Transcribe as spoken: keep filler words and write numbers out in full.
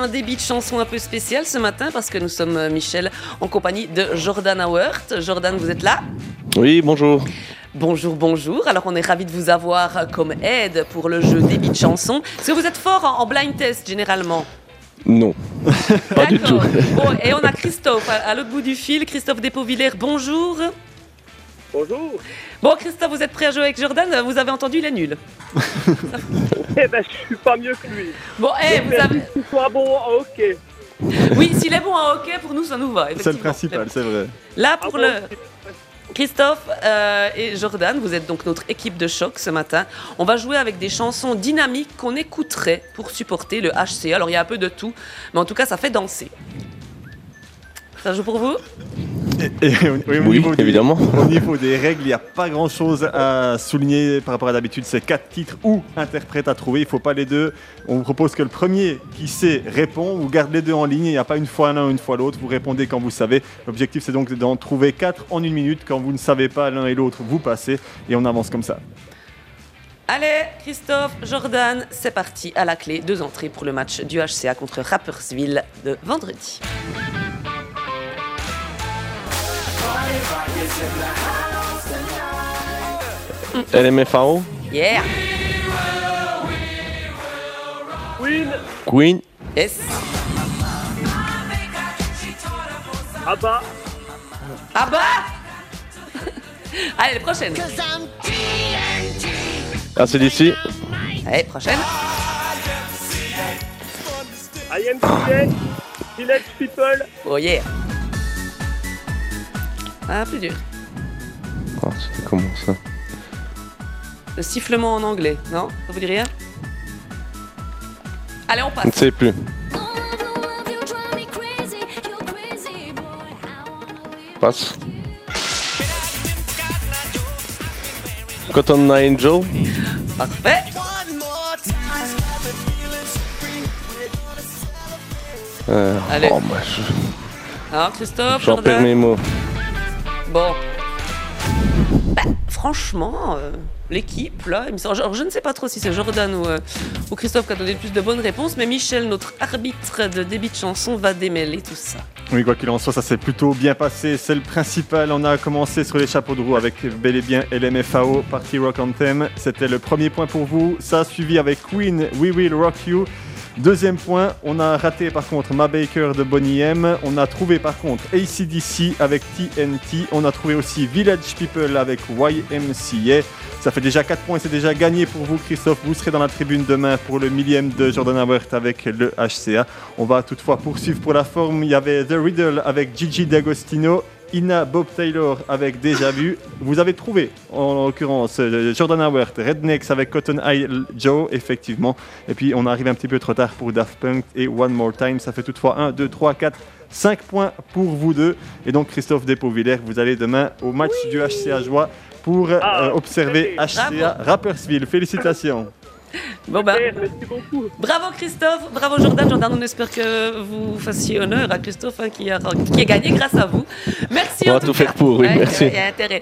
un débit de chanson un peu spécial ce matin parce que nous sommes, Michel, en compagnie de Jordan Auwert. Jordan, vous êtes là ? Oui, bonjour. Bonjour, bonjour. Alors, on est ravis de vous avoir comme aide pour le jeu débit de chanson. Est-ce que vous êtes fort en, en blind test, généralement ? Non, pas du tout. Bon, et on a Christophe à, à l'autre bout du fil. Christophe Despauvillers, bonjour. Bonjour. Bon, Christophe, vous êtes prêt à jouer avec Jordan ? Vous avez entendu, il est nul. Eh ben, je suis pas mieux que lui. Bon, eh, vous avez... Qu'il soit bon en hockey. Oui, s'il est bon en hockey, pour nous, ça nous va. C'est le principal, c'est vrai. Là, pour Ah le... bon, Christophe euh, et Jordan, vous êtes donc notre équipe de choc ce matin. On va jouer avec des chansons dynamiques qu'on écouterait pour supporter le H C A. Alors, il y a un peu de tout, mais en tout cas, ça fait danser. Ça joue pour vous ? Et, et, au, oui, au Oui, niveau des- évidemment. Au niveau des règles, il n'y a pas grand-chose à souligner par rapport à d'habitude. C'est quatre titres ou interprètes à trouver. Il ne faut pas les deux. On vous propose que le premier qui sait répond. Vous gardez les deux en ligne. Il n'y a pas une fois l'un, une fois l'autre. Vous répondez quand vous savez. L'objectif, c'est donc d'en trouver quatre en une minute. Quand vous ne savez pas l'un et l'autre, vous passez. Et on avance comme ça. Allez, Christophe, Jordan, c'est parti. À la clé, deux entrées pour le match du H C A contre Rapperswil de vendredi. L M F A O, Yeah. Queen, Queen, Yes. Abba, Ah bah. Allez, prochaine. A C D C, Allez, prochaine. I M C A, Village People, Oh yeah. Ah, plus dur. oh, c'est comment ça? Le sifflement en anglais, non ? Ça vous dit rien ? Allez, on Je ne passe. sais plus. Passe. Cotton Angel, Parfait. euh, Allez. oh, moi, je- Alors, Christophe, j'en perds Jordan. mes mots. Bon. Bah, franchement, euh, l'équipe, là, il me semble- alors, je ne sais pas trop si c'est Jordan ou, euh, ou Christophe qui a donné le plus de bonnes réponses, mais Michel, notre arbitre de débit de chanson, va démêler tout ça. Oui, quoi qu'il en soit, ça s'est plutôt bien passé. C'est le principal. On a commencé sur les chapeaux de roue avec bel et bien L M F A O, Party Rock Anthem. C'était le premier point pour vous. Ça a suivi avec Queen, We Will Rock You. Deuxième point, on a raté par contre Ma Baker de Boney M. On a trouvé par contre A C D C avec T N T. On a trouvé aussi Village People avec Y M C A. Ça fait déjà quatre points, c'est déjà gagné pour vous, Christophe. Vous serez dans la tribune demain pour le millième de Jordan Auwert avec le H C A. On va toutefois poursuivre pour la forme. Il y avait The Riddle avec Gigi D'Agostino, Ina Bob Taylor avec Déjà Vu. Vous avez trouvé, en l'occurrence, euh, Jordan Auwert, Rednecks avec Cotton Eye Joe, effectivement. Et puis on arrive un petit peu trop tard pour Daft Punk et One More Time. Ça fait toutefois un, deux, trois, quatre, cinq points pour vous deux. Et donc Christophe Despauvillers, vous allez demain au match du H C A Joie pour euh, Ah, observer H C A Rapperswil. Félicitations. Bon bah, Super, merci beaucoup. bravo Christophe, bravo Jordan. Jordan, on espère que vous fassiez honneur à Christophe hein, qui, a, qui a gagné grâce à vous. Merci. On en va tout tout cas. faire pour, oui, Ouais, merci. Il y a intérêt.